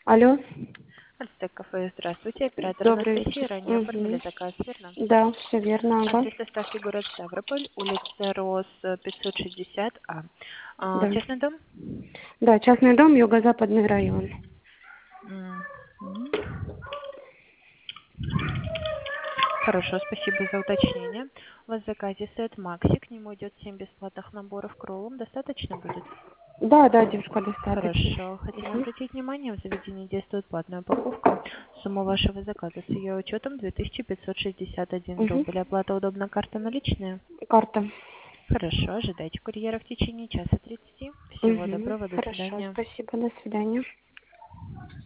Алло, Альстек кафе, здравствуйте. Оператор добрый Анастасия. вечер. Ранее оформили Мгм. заказ, верно? Да, все верно, ага. Адрес доставки город Ставрополь, улица Рос, 560А. Да. Частный дом? Да, частный дом, юго-западный район. Мгм. Хорошо, спасибо за уточнение. У вас в заказе сет Макси, к нему идет 7 бесплатных наборов к роллам. Достаточно будет? Да, да, девушка, достаточно. Хорошо. Хотим Мгм. обратить внимание, в заведении действует платная упаковка. Сумма вашего заказа с ее учетом 2561 Угу. рубль. Оплата удобна, карта наличная? Карта. Хорошо, ожидайте курьера в течение часа 30. Всего Угу. доброго, до Хорошо, свидания. спасибо, до свидания.